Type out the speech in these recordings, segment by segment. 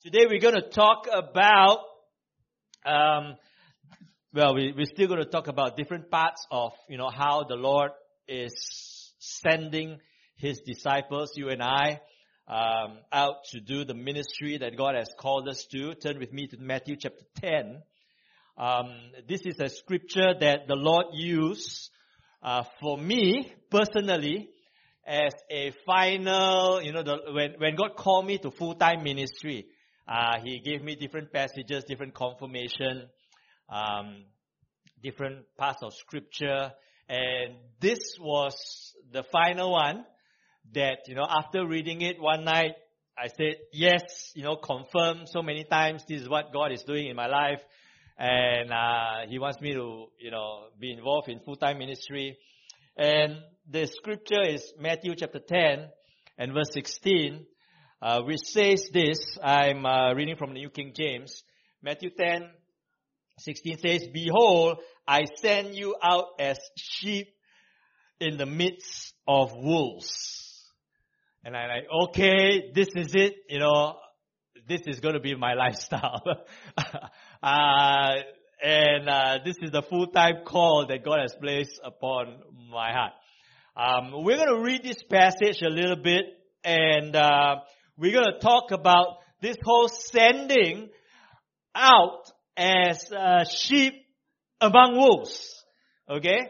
Today we're going to talk about, we're still going to talk about different parts of, how the Lord is sending His disciples, you and I, out to do the ministry that God has called us to. Turn with me to Matthew chapter 10. This is a scripture that the Lord used for me personally as a final, when God called me to full-time ministry. He gave me different passages, different confirmation, different parts of scripture. And this was the final one that, after reading it one night, I said, yes, confirm so many times this is what God is doing in my life. And He wants me to, be involved in full-time ministry. And the scripture is Matthew chapter 10 and verse 16. Which says this, I'm reading from the New King James. Matthew 10:16 says, "Behold, I send you out as sheep in the midst of wolves." And I'm like, okay, this is it, this is going to be my lifestyle. This is the full-time call that God has placed upon my heart. We're going to read this passage a little bit, and we're going to talk about this whole sending out as sheep among wolves. Okay?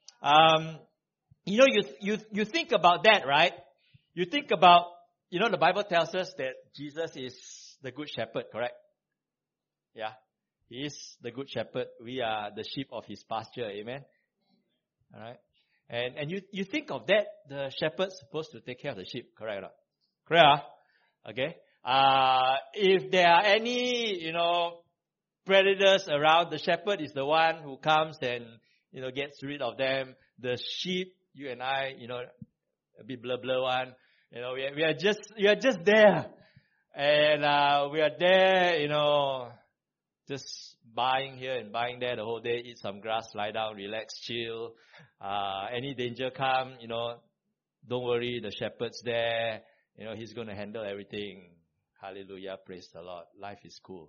You think about that, right? You think about, the Bible tells us that Jesus is the good shepherd, correct? Yeah. He is the good shepherd. We are the sheep of His pasture. Amen? Alright? And you think of that, the shepherd's supposed to take care of the sheep, correct or not? Correct? Okay. If there are any, predators around, the shepherd is the one who comes and, gets rid of them. The sheep, you and I, a bit blur one, we are just there. And, we are there, just buying here and buying there the whole day, eat some grass, lie down, relax, chill. Any danger come, don't worry, the shepherd's there. He's going to handle everything. Hallelujah. Praise the Lord. Life is cool.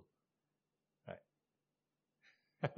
Right?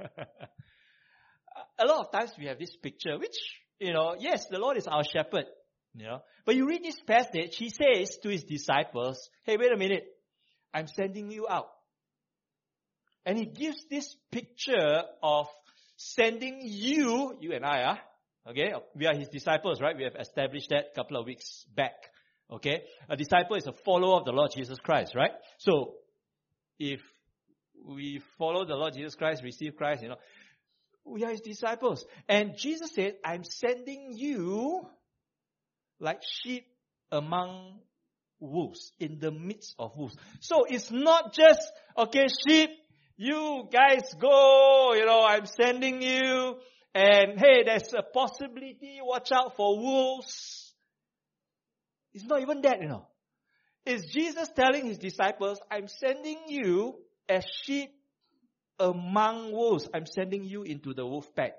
A lot of times we have this picture, which, yes, the Lord is our shepherd, But you read this passage, He says to His disciples, hey, wait a minute. I'm sending you out. And He gives this picture of sending you and I, okay? We are His disciples, right? We have established that a couple of weeks back. Okay? A disciple is a follower of the Lord Jesus Christ, right? So, if we follow the Lord Jesus Christ, receive Christ, we are His disciples. And Jesus said, I'm sending you like sheep among wolves, in the midst of wolves. So, it's not just, okay, sheep, you guys go, I'm sending you. And hey, there's a possibility, watch out for wolves. It's not even that, It's Jesus telling His disciples, I'm sending you as sheep among wolves. I'm sending you into the wolf pack.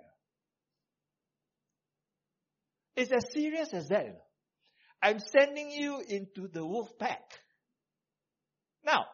It's as serious as that, I'm sending you into the wolf pack. Now,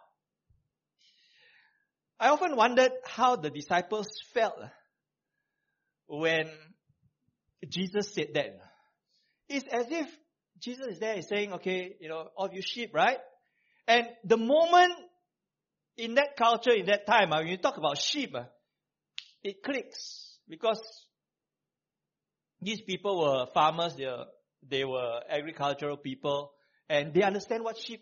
I often wondered how the disciples felt when Jesus said that. It's as if Jesus is there, He's saying, okay, all of you sheep, right? And the moment in that culture, in that time, when you talk about sheep, it clicks. Because these people were farmers, they were agricultural people, and they understand what sheep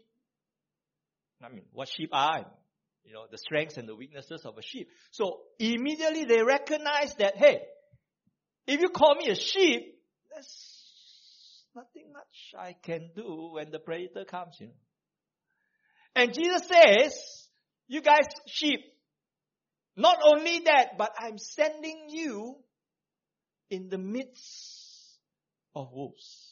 are, the strengths and the weaknesses of a sheep. So immediately they recognize that, hey, if you call me a sheep, there's nothing much I can do when the predator comes, And Jesus says, you guys sheep, not only that, but I'm sending you in the midst of wolves.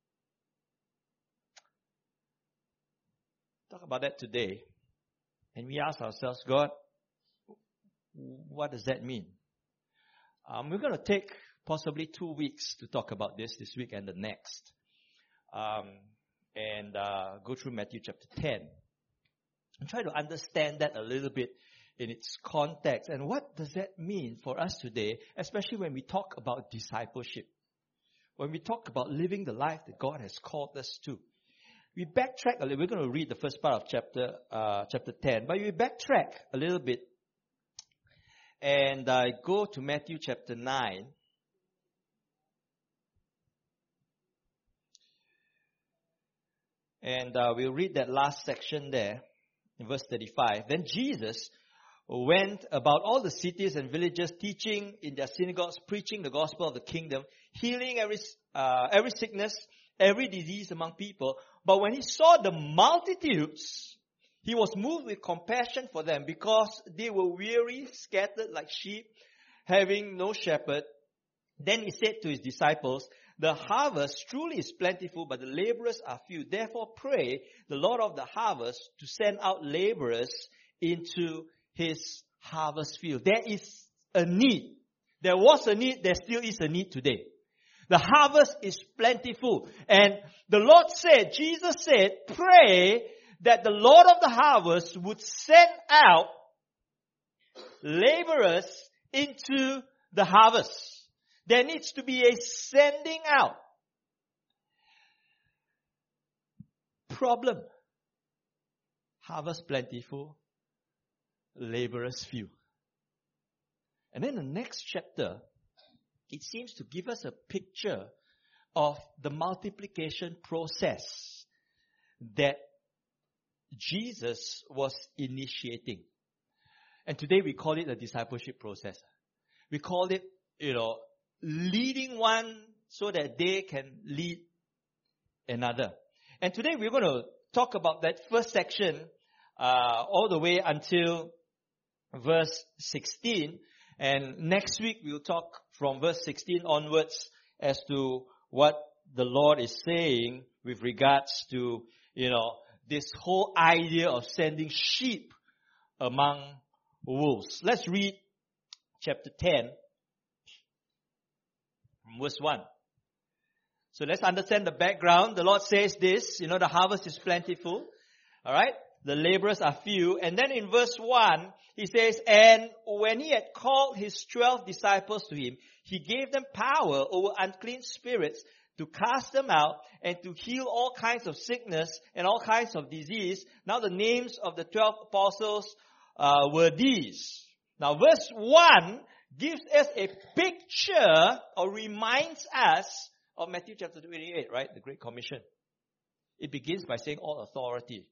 Talk about that today. And we ask ourselves, God, what does that mean? We're going to take possibly 2 weeks to talk about this week and the next. And go through Matthew chapter 10. And try to understand that a little bit in its context. And what does that mean for us today, especially when we talk about discipleship? When we talk about living the life that God has called us to. We backtrack a little. We're going to read the first part of chapter 10. But we backtrack a little bit. And go to Matthew chapter 9. And we'll read that last section there in verse 35. Then Jesus went about all the cities and villages, teaching in their synagogues, preaching the gospel of the kingdom, healing every sickness, every disease among people. But when he saw the multitudes, he was moved with compassion for them because they were weary, scattered like sheep, having no shepherd. Then he said to his disciples, the harvest truly is plentiful, but the laborers are few. Therefore pray the Lord of the harvest to send out laborers into his harvest field. There is a need. There was a need. There still is a need today. The harvest is plentiful. And the Lord said, Jesus said, pray that the Lord of the harvest would send out laborers into the harvest. There needs to be a sending out. Problem. Harvest plentiful, laborers few. And then the next chapter, it seems to give us a picture of the multiplication process that Jesus was initiating. And today we call it a discipleship process. We call it, leading one so that they can lead another. And today we're going to talk about that first section all the way until verse 16. And next week we'll talk from verse 16 onwards as to what the Lord is saying with regards to, this whole idea of sending sheep among wolves. Let's read chapter 10 from verse 1. So let's understand the background. The Lord says this, the harvest is plentiful. Alright? The laborers are few. And then in verse 1, he says, and when he had called his 12 disciples to him, he gave them power over unclean spirits to cast them out and to heal all kinds of sickness and all kinds of disease. Now the names of the 12 apostles were these. Now verse 1 gives us a picture or reminds us of Matthew chapter 28, right? The Great Commission. It begins by saying all authority.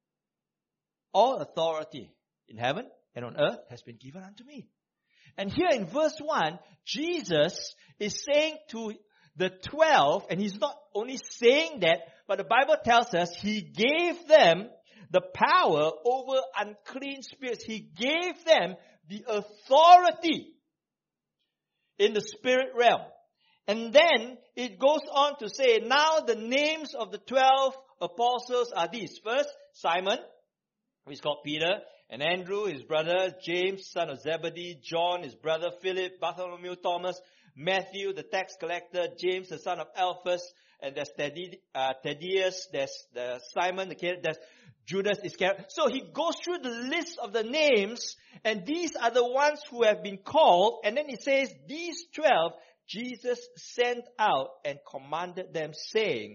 All authority in heaven and on earth has been given unto me. And here in verse 1, Jesus is saying to the 12, and he's not only saying that, but the Bible tells us he gave them the power over unclean spirits. He gave them the authority in the spirit realm. And then it goes on to say, now the names of the 12 apostles are these. First, Simon, who is called Peter, and Andrew, his brother, James, son of Zebedee, John, his brother, Philip, Bartholomew, Thomas, Matthew, the tax collector, James, the son of Alphaeus, and there's Thaddeus, there's Simon, there's Judas Iscariot. So he goes through the list of the names, and these are the ones who have been called, and then he says, these 12, Jesus sent out and commanded them, saying,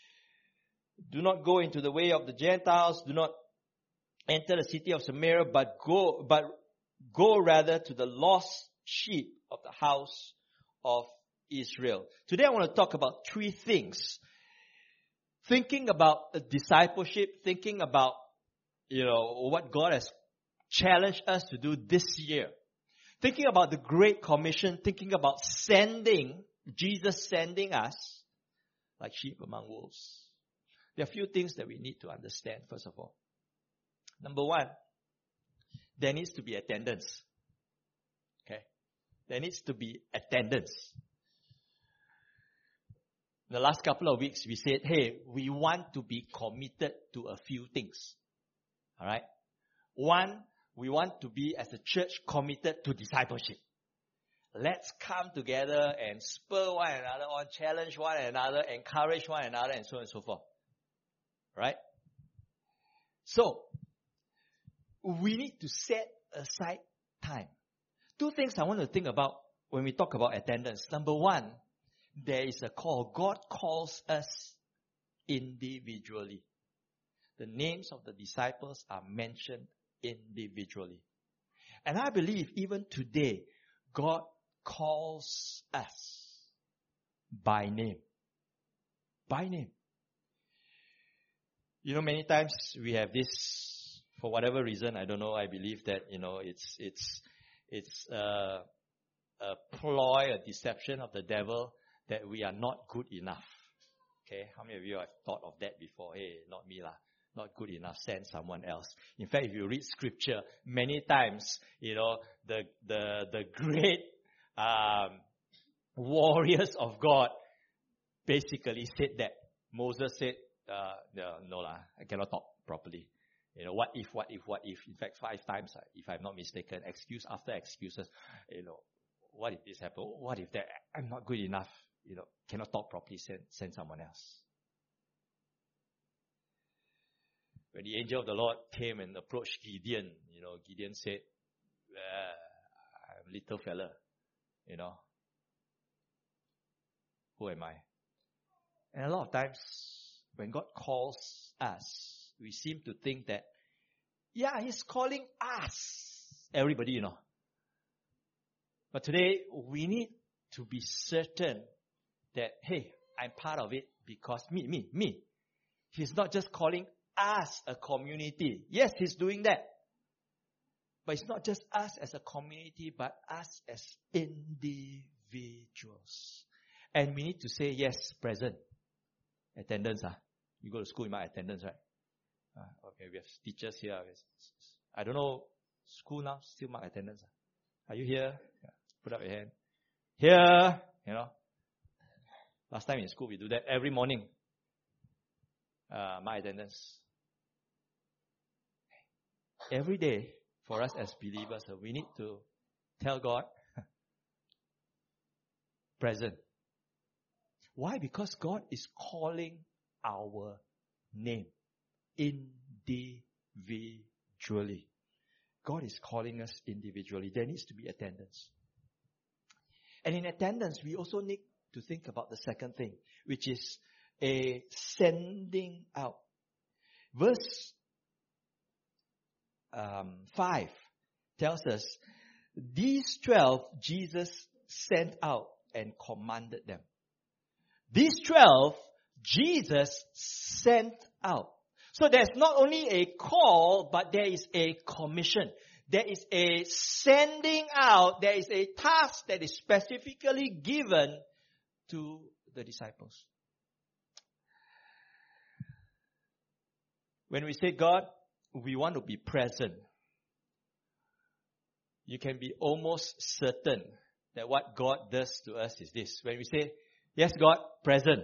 do not go into the way of the Gentiles, do not enter the city of Samaria, but go rather to the lost sheep of the house of Israel. Today I want to talk about three things. Thinking about discipleship, thinking about, what God has challenged us to do this year. Thinking about the Great Commission, thinking about Jesus sending us like sheep among wolves. There are a few things that we need to understand, first of all. Number one, there needs to be attendance. Okay? There needs to be attendance. In the last couple of weeks, we said, hey, we want to be committed to a few things. Alright? One, we want to be as a church committed to discipleship. Let's come together and spur one another on, challenge one another, encourage one another, and so on and so forth. Right? So, we need to set aside time. Two things I want to think about when we talk about attendance. Number one, there is a call. God calls us individually. The names of the disciples are mentioned individually. And I believe even today, God calls us by name. By name. You know, many times we have this, for whatever reason, I don't know, I believe that, it's a ploy, a deception of the devil that we are not good enough. Okay, how many of you have thought of that before? Hey, not me lah. Not good enough, send someone else. In fact, if you read scripture, many times, the great warriors of God basically said that. Moses said, no lah, I cannot talk properly. What if? In fact, 5 times, if I'm not mistaken, excuse after excuses. What if this happened? What if that? I'm not good enough. Cannot talk properly, send someone else. When the angel of the Lord came and approached Gideon, Gideon said, I'm a little fella, who am I? And a lot of times, when God calls us, we seem to think that, He's calling us. Everybody, But today, we need to be certain that, hey, I'm part of it because me. He's not just calling us a community. Yes, He's doing that. But it's not just us as a community, but us as individuals. And we need to say, yes, present. Attendance, You go to school, you mark attendance, right? Okay, we have teachers here. I don't know, school now still mark attendance. Are you here? Yeah. Put up your hand. Here, Last time in school, we do that every morning. Mark attendance. Every day, for us as believers, we need to tell God, present. Why? Because God is calling our name individually. God is calling us individually. There needs to be attendance. And in attendance, we also need to think about the second thing, which is a sending out. Verse 5 tells us, these 12 Jesus sent out and commanded them. These 12 Jesus sent out. So there's not only a call, but there is a commission. There is a sending out. There is a task that is specifically given to the disciples. When we say, God, we want to be present, you can be almost certain that what God does to us is this. When we say, yes, God, present,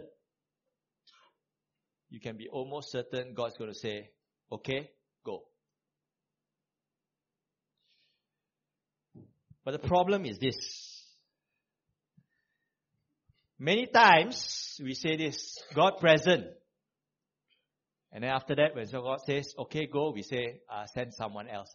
you can be almost certain God's going to say, okay, go. But the problem is this. Many times we say this, God present. And then after that, when God says, okay, go, we say, send someone else.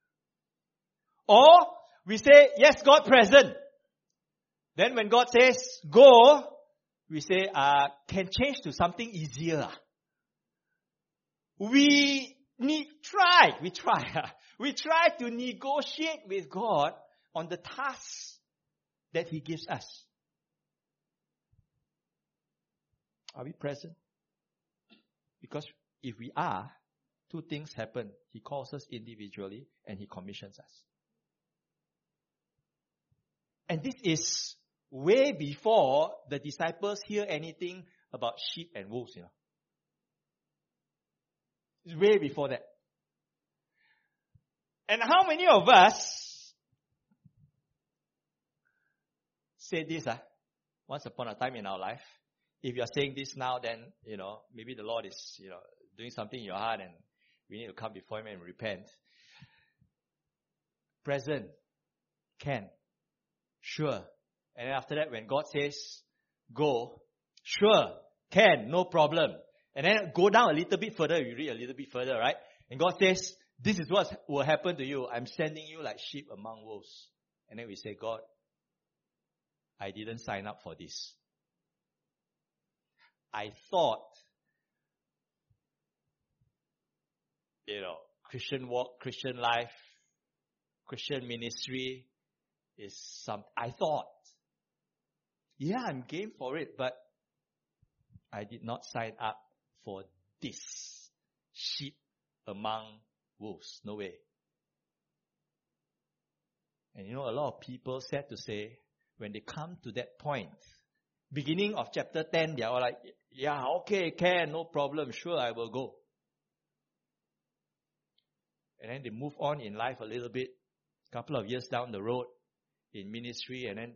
Or we say, yes, God present. Then when God says, go, we say, can change to something easier. We try to negotiate with God on the tasks that He gives us. Are we present? Because if we are, 2 things happen. He calls us individually and He commissions us. And this is way before the disciples hear anything about sheep and wolves, It's way before that. And how many of us say this, once upon a time in our life? If you are saying this now, then, maybe the Lord is, doing something in your heart and we need to come before Him and repent. Present. Can. Sure. And then after that, when God says, go, sure, can, no problem. And then go down a little bit further, you read a little bit further, right? And God says, this is what will happen to you. I'm sending you like sheep among wolves. And then we say, God, I didn't sign up for this. I thought, Christian walk, Christian life, Christian ministry is I thought, yeah, I'm game for it, but I did not sign up for this sheep among wolves. No way. And a lot of people sad to say, when they come to that point, beginning of chapter 10, they are all like, yeah, okay, can, no problem, sure, I will go. And then they move on in life a little bit, a couple of years down the road in ministry, and then,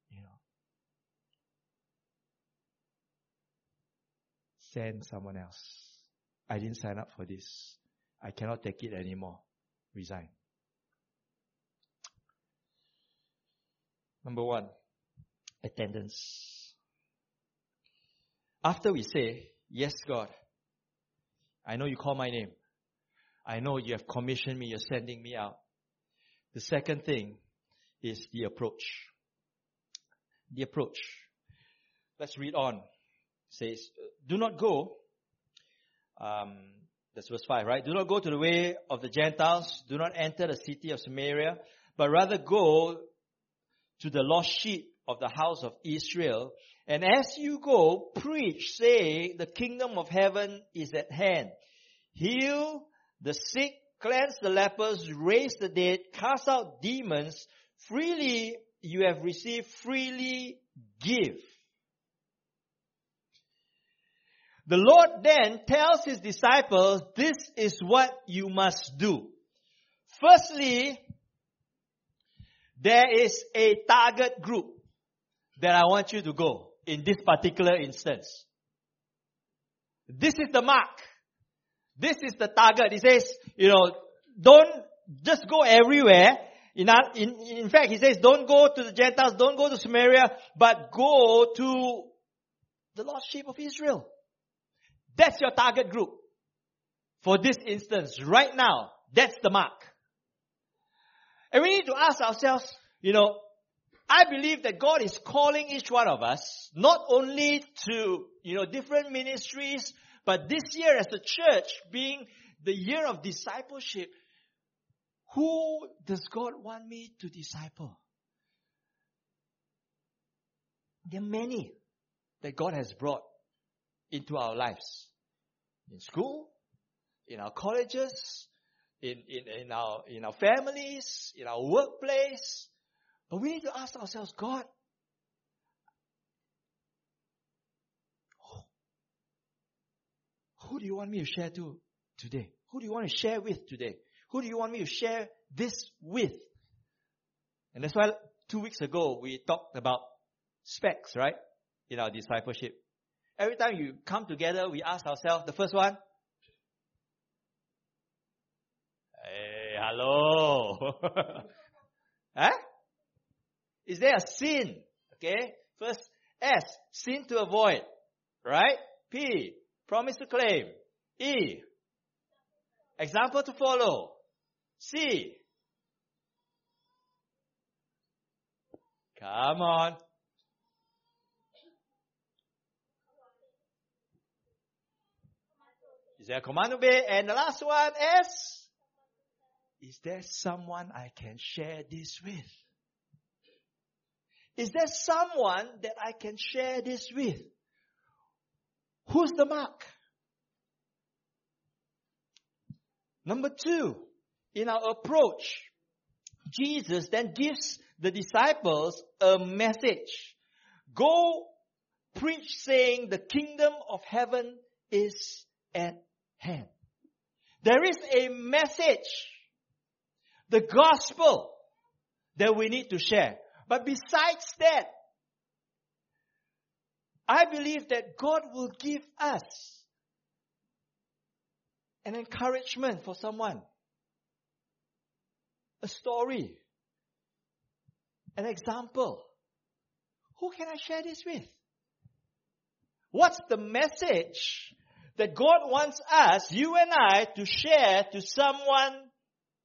send someone else. I didn't sign up for this. I cannot take it anymore. Resign. Number 1, attendance. After we say, yes, God, I know you call my name. I know you have commissioned me, you're sending me out. The second thing is the approach. The approach. Let's read on. It says, do not go, that's verse 5, right? Do not go to the way of the Gentiles. Do not enter the city of Samaria, but rather go to the lost sheep of the house of Israel. And as you go, preach, say, the kingdom of heaven is at hand. Heal the sick, cleanse the lepers, raise the dead, cast out demons. Freely you have received, freely give. The Lord then tells His disciples, this is what you must do. Firstly, there is a target group that I want you to go in this particular instance. This is the mark. This is the target. He says, don't just go everywhere. In fact, he says, don't go to the Gentiles, don't go to Samaria, but go to the lost sheep of Israel. That's your target group. For this instance, right now, that's the mark. And we need to ask ourselves, I believe that God is calling each one of us, not only to, different ministries, but this year as a church, being the year of discipleship, who does God want me to disciple? There are many that God has brought into our lives. In school, in our colleges, in our families, in our workplace. But we need to ask ourselves, God, who do you want me to share to today? Who do you want to share with today? Who do you want me to share this with? And that's why 2 weeks ago we talked about specs, right? In our discipleship. Every time you come together, we ask ourselves, the first one, hey, hello. Huh? Is there a sin? Okay. First, S, sin to avoid. Right? P, promise to claim. E, example to follow. C, come on. Is there a command to obey? And the last one is there someone I can share this with? Is there someone that I can share this with? Who's the mark? Number 2, in our approach, Jesus then gives the disciples a message. Go preach saying the kingdom of heaven is at hand. There is a message, the gospel, that we need to share. But besides that, I believe that God will give us an encouragement for someone, a story, an example. Who can I share this with? What's the message that God wants us, you and I, to share to someone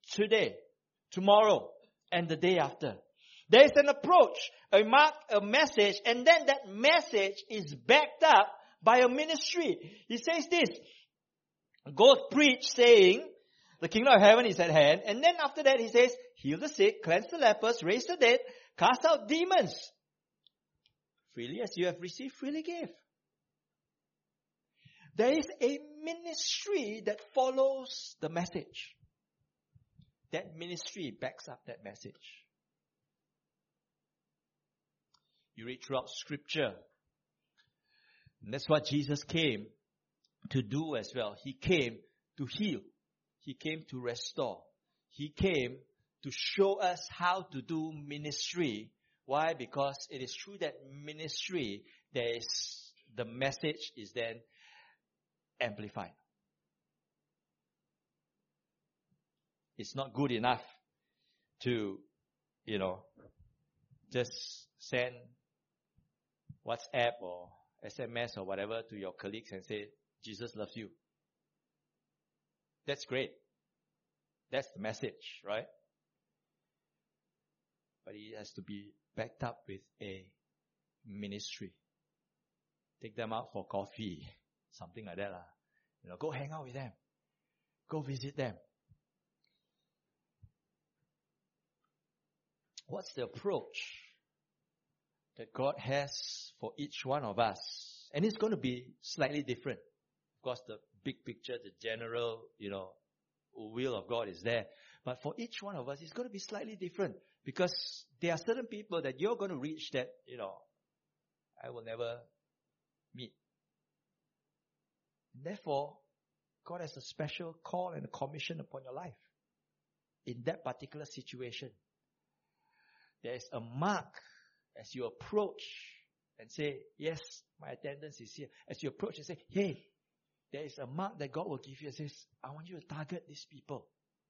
today, tomorrow, and the day after. There is an approach, a mark, a message, and then that message is backed up by a ministry. He says this, go preach saying, the kingdom of heaven is at hand. And then after that he says, heal the sick, cleanse the lepers, raise the dead, cast out demons. Freely as you have received, freely give. There is a ministry that follows the message. That ministry backs up that message. You read throughout Scripture. And that's what Jesus came to do as well. He came to heal. He came to restore. He came to show us how to do ministry. Why? Because it is through that ministry the message is then amplified. It's not good enough to, just send WhatsApp or SMS or whatever to your colleagues and say, Jesus loves you. That's great. That's the message, right? But it has to be backed up with a ministry. Take them out for coffee, something like that. Go hang out with them. Go visit them. What's the approach that God has for each one of us? And it's going to be slightly different. Of course, the big picture, the general, will of God is there. But for each one of us, it's going to be slightly different. Because there are certain people that you're going to reach that, I will never meet. Therefore, God has a special call and a commission upon your life. In that particular situation. There is a mark as you approach and say, yes, my attendance is here. As you approach and say, hey, there is a mark that God will give you and says, I want you to target these people.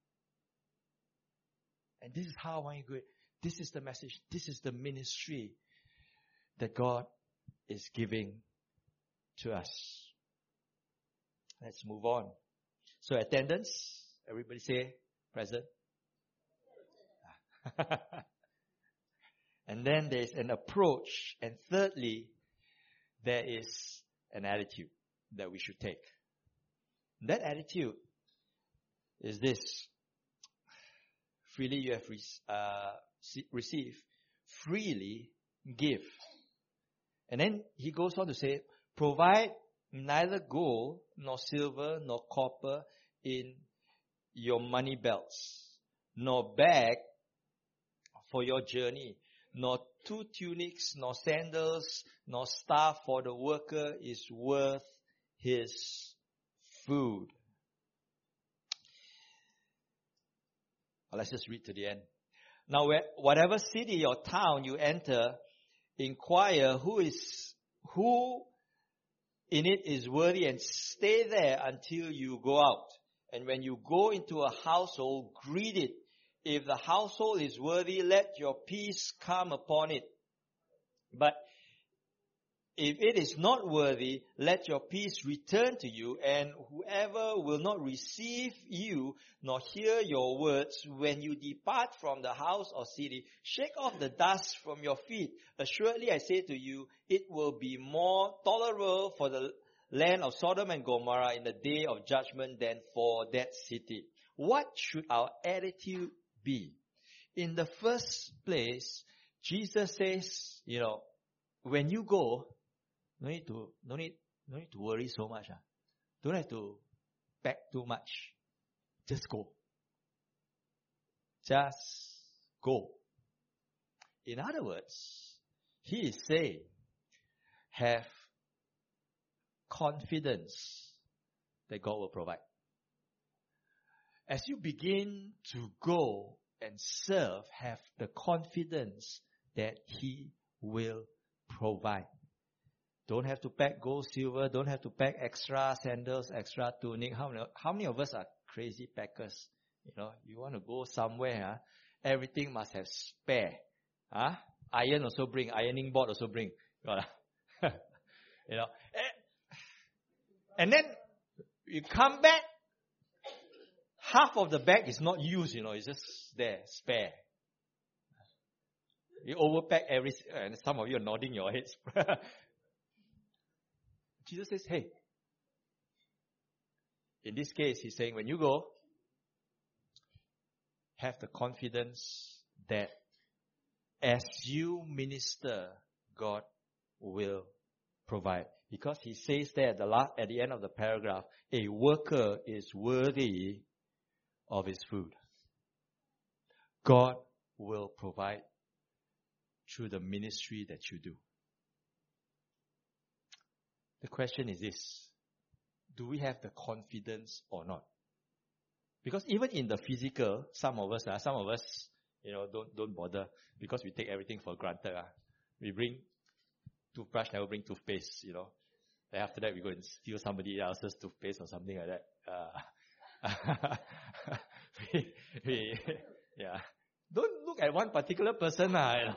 And this is how I want you to do it. This is the message. This is the ministry that God is giving to us. Let's move on. So attendance, everybody say present. And then there is an approach. And thirdly, there is an attitude that we should take. And that attitude is this. Freely you have received, freely give. And then he goes on to say, provide neither gold nor silver nor copper in your money belts, nor bag for your journey, nor 2 tunics, nor sandals, nor staff, for the worker is worth his food. Let's just read to the end. Now, whatever city or town you enter, inquire who in it is worthy, and stay there until you go out. And when you go into a household, greet it. If the household is worthy, let your peace come upon it. But if it is not worthy, let your peace return to you, and whoever will not receive you nor hear your words, when you depart from the house or city, shake off the dust from your feet. Assuredly, I say to you, it will be more tolerable for the land of Sodom and Gomorrah in the day of judgment than for that city. What should our attitude be? In the first place, Jesus says, when you go, no need to worry so much. Don't have to pack too much. Just go. Just go. In other words, he is saying, have confidence that God will provide. As you begin to go and serve, have the confidence that he will provide. Don't have to pack gold, silver. Don't have to pack extra sandals, extra tunic. How many of us are crazy packers? You want to go somewhere, everything must have spare. Iron also bring. Ironing board also bring. And then you come back. half of the bag is not used, it's just there, spare. You overpack and some of you are nodding your heads. Jesus says, hey, in this case, he's saying, when you go, have the confidence that as you minister, God will provide. Because he says there at the end of the paragraph, a worker is worthy of his food. God will provide through the ministry that you do. The question is this: do we have the confidence or not? Because even in the physical, some of us, don't bother because we take everything for granted. We bring toothbrush, never bring toothpaste, Then after that, we go and steal somebody else's toothpaste or something like that. Don't look at one particular person, I'm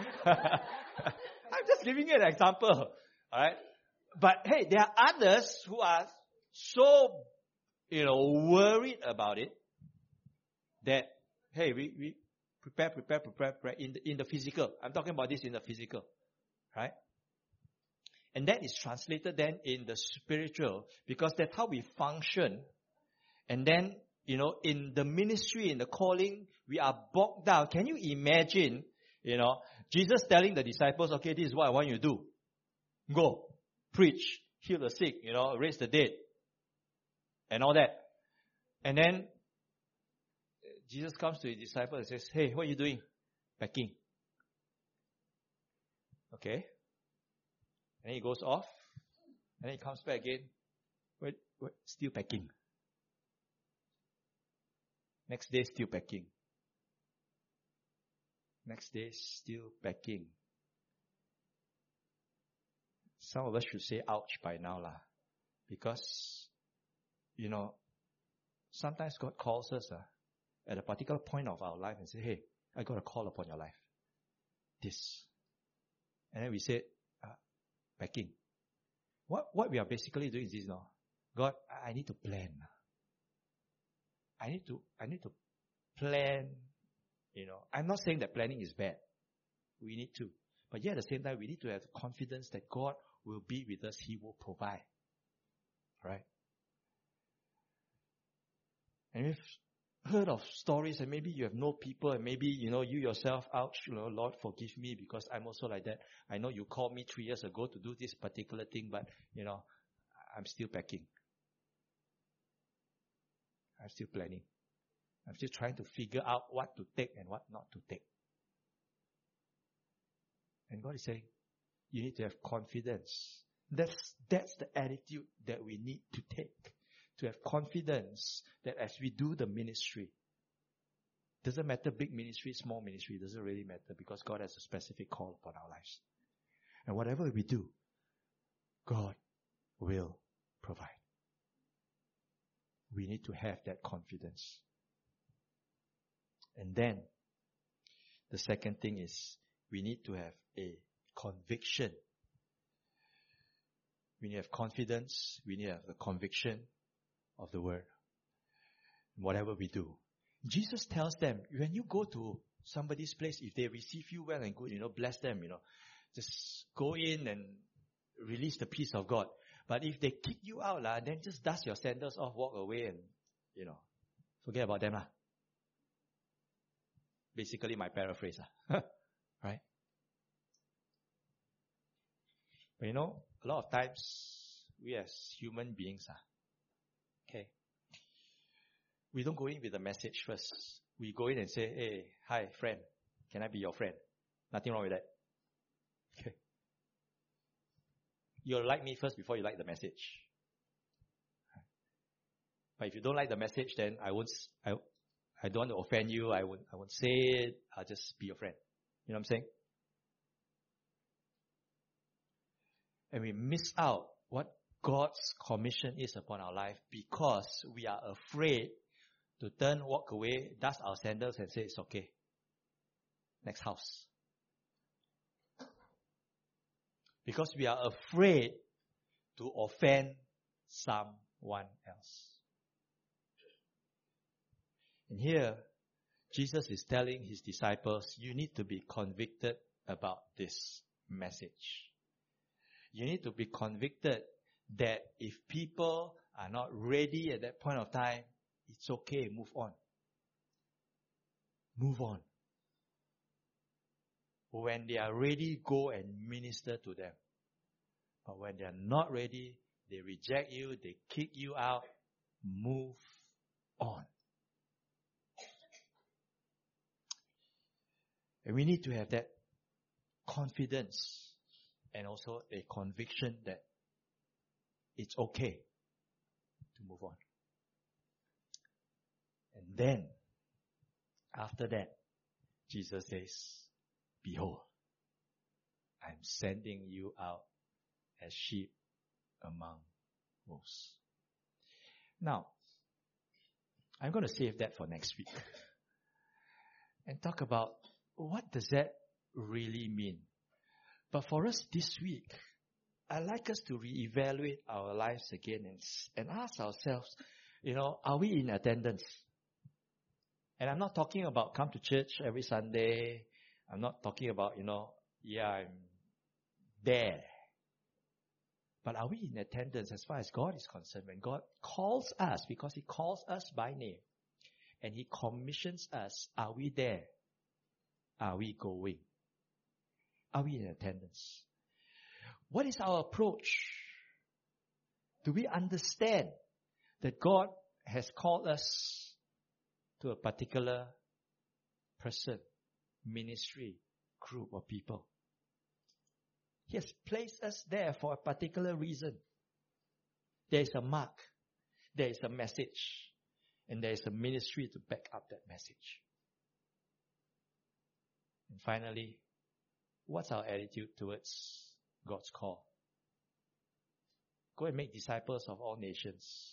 just giving you an example, alright? But hey, there are others who are so, worried about it that, hey, we prepare in the physical. I'm talking about this in the physical, right? And that is translated then in the spiritual, because that's how we function. And then, in the ministry, in the calling, we are bogged down. Can you imagine, Jesus telling the disciples, okay, this is what I want you to do. Go, preach, heal the sick, raise the dead, and all that. And then, Jesus comes to his disciples and says, hey, what are you doing? Packing. Okay. And then he goes off. And then he comes back again. Wait, still packing. Next day, still packing. Next day, still packing. Some of us should say ouch by now, because, sometimes God calls us at a particular point of our life and say, hey, I got a call upon your life. This. And then we say, packing. What we are basically doing is this now. God, I need to plan. I need to plan, I'm not saying that planning is bad. We need to. But yet at the same time, we need to have confidence that God will be with us. He will provide. Right? And we've heard of stories, and maybe you have known people, and maybe, you yourself, ouch, Lord, forgive me because I'm also like that. I know you called me 3 years ago to do this particular thing, but, I'm still packing. I'm still planning. I'm still trying to figure out what to take and what not to take. And God is saying, you need to have confidence. That's the attitude that we need to take. To have confidence that as we do the ministry, doesn't matter big ministry, small ministry, doesn't really matter because God has a specific call upon our lives. And whatever we do, God will provide. We need to have that confidence. And then, the second thing is, we need to have a conviction. We need to have confidence. We need to have the conviction of the word. Whatever we do. Jesus tells them, when you go to somebody's place, if they receive you well and good, bless them, just go in and release the peace of God. But if they kick you out, then just dust your sandals off, walk away and, forget about them. Basically my paraphrase. Right? But a lot of times, we as human beings, okay, we don't go in with the message first. We go in and say, hey, hi, friend, can I be your friend? Nothing wrong with that. Okay. You'll like me first before you like the message. But if you don't like the message, then I don't want to offend you. I won't say it. I'll just be your friend. You know what I'm saying? And we miss out what God's commission is upon our life because we are afraid to turn, walk away, dust our sandals and say it's okay. Next house. Because we are afraid to offend someone else. And here, Jesus is telling his disciples, you need to be convicted about this message. You need to be convicted that if people are not ready at that point of time, it's okay, move on. Move on. When they are ready, go and minister to them. But when they are not ready, they reject you, they kick you out, move on. And we need to have that confidence and also a conviction that it's okay to move on. And then, after that, Jesus says, behold, I'm sending you out as sheep among wolves. Now, I'm going to save that for next week and talk about what does that really mean. But for us this week, I'd like us to reevaluate our lives again and ask ourselves, are we in attendance? And I'm not talking about come to church every Sunday. I'm not talking about, I'm there. But are we in attendance as far as God is concerned? When God calls us, because He calls us by name, and He commissions us, are we there? Are we going? Are we in attendance? What is our approach? Do we understand that God has called us to a particular person, ministry, group of people? He has placed us there for a particular reason. There is a mark, there is a message, and there is a ministry to back up that message. And finally, what's our attitude towards God's call? Go and make disciples of all nations.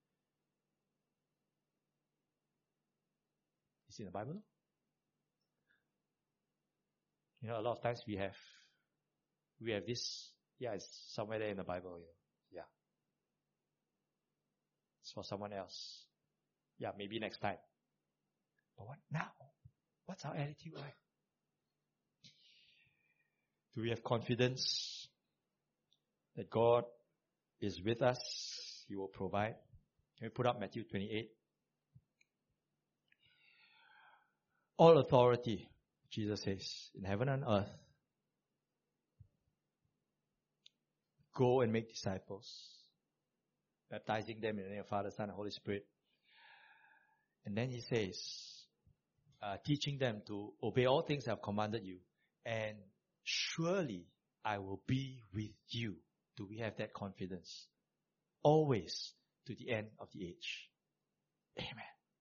Is it in the Bible? A lot of times we have this, it's somewhere there in the Bible. Yeah. It's for someone else. Yeah, maybe next time. But what now? What's our attitude like? Do we have confidence that God is with us? He will provide. Can we put up Matthew 28? All authority, Jesus says, in heaven and earth. Go and make disciples, baptizing them in the name of the Father, Son, and Holy Spirit. And then He says, teaching them to obey all things I have commanded you. And surely I will be with you. Do we have that confidence? Always to the end of the age. Amen.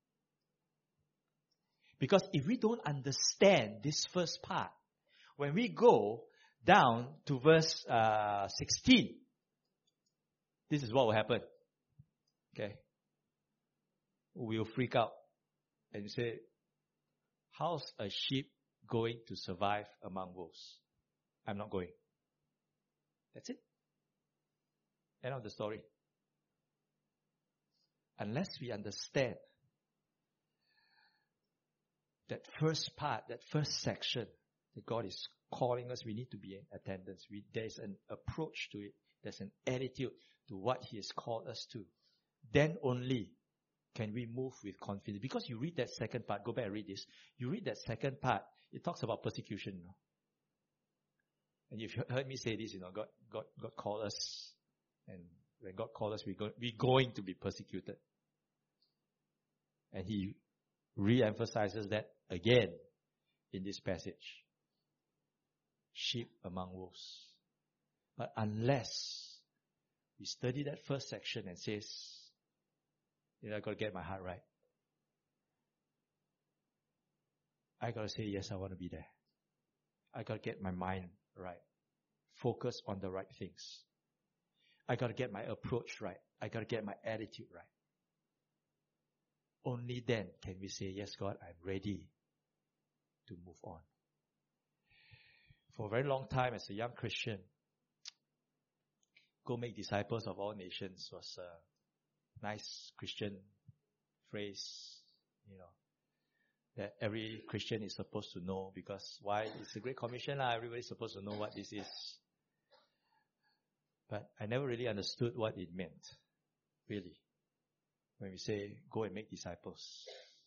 Because if we don't understand this first part, when we go down to verse 16, this is what will happen. Okay? We'll freak out and say, how's a sheep going to survive among wolves? I'm not going. That's it. End of the story. Unless we understand that first part, that first section, that God is calling us, we need to be in attendance. There's an approach to it. There's an attitude to what He has called us to. Then only can we move with confidence. Because you read that second part, go back and read this. You read that second part, it talks about persecution. And you've heard me say this, God called us. And when God called us, we're going to be persecuted. And He re-emphasizes that again in this passage. Sheep among wolves. But unless we study that first section and says, I got to get my heart right. I got to say, yes, I want to be there. I got to get my mind right. Focus on the right things. I got to get my approach right. I got to get my attitude right. Only then can we say, yes, God, I'm ready to move on. For a very long time as a young Christian, go make disciples of all nations was a nice Christian phrase. that every Christian is supposed to know, because why? It's a great commission, everybody's supposed to know what this is. But I never really understood what it meant, really. When we say, go and make disciples.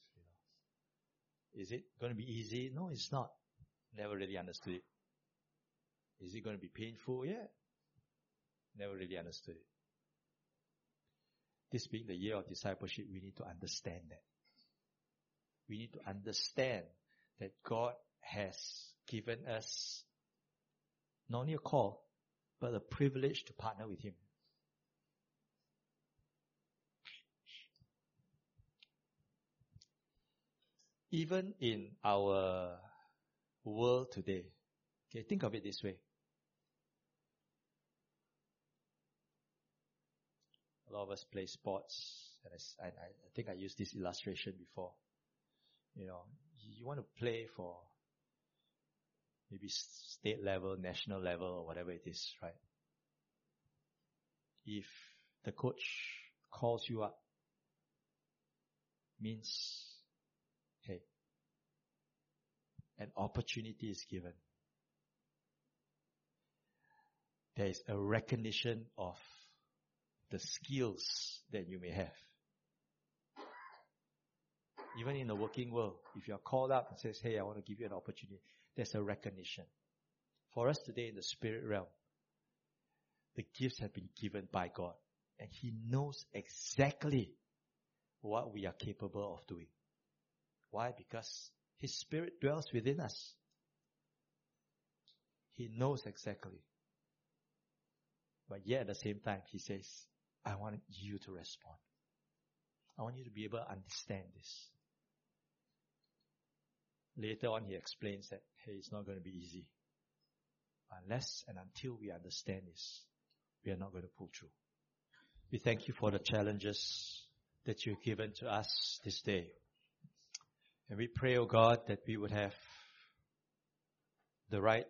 Is it going to be easy? No, it's not. Never really understood it. Is it going to be painful? Yeah. Never really understood it. This being the year of discipleship, we need to understand that. We need to understand that God has given us not only a call, but a privilege to partner with Him. Even in our world today, okay, think of it this way. A lot of us play sports, and I think I used this illustration before. You want to play for maybe state level, national level, or whatever it is, right? If the coach calls you up, means, hey, an opportunity is given. There is a recognition of the skills that you may have. Even in the working world, if you are called up and says, hey, I want to give you an opportunity, there's a recognition. For us today in the spirit realm, the gifts have been given by God, and He knows exactly what we are capable of doing. Why? Because His Spirit dwells within us. He knows exactly. But yet at the same time, He says, I want you to respond. I want you to be able to understand this. Later on, He explains that, hey, it's not going to be easy. Unless and until we understand this, we are not going to pull through. We thank You for the challenges that You've given to us this day. And we pray, oh God, that we would have the right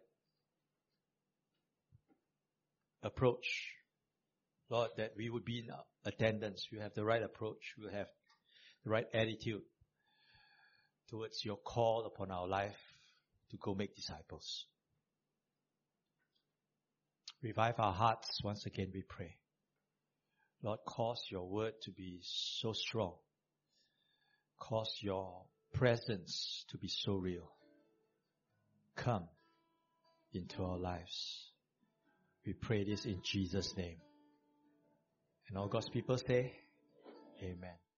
approach. Lord, that we would be in attendance. We have the right approach. We will have the right attitude towards Your call upon our life to go make disciples. Revive our hearts once again, we pray. Lord, cause Your word to be so strong. Cause Your presence to be so real. Come into our lives. We pray this in Jesus' name. And all God's people say, Amen.